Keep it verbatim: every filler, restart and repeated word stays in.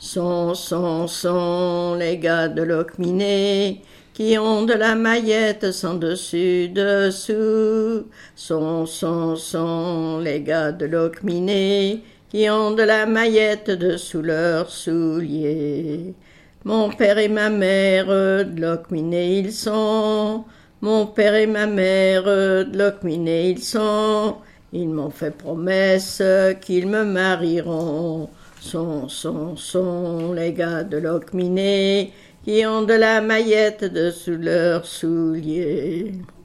Sont, sont, sont les gars de Locminé qui ont de la maillette sans dessus dessous. Sont, sont, sont les gars de Locminé qui ont de la maillette dessous leurs souliers. Mon père et ma mère de Locminé ils sont. Mon père et ma mère de Locminé ils sont. Ils m'ont fait promesse qu'ils me marieront. Sont, sont, sont les gars de Locminé qui ont de la maillette dessous leurs souliers.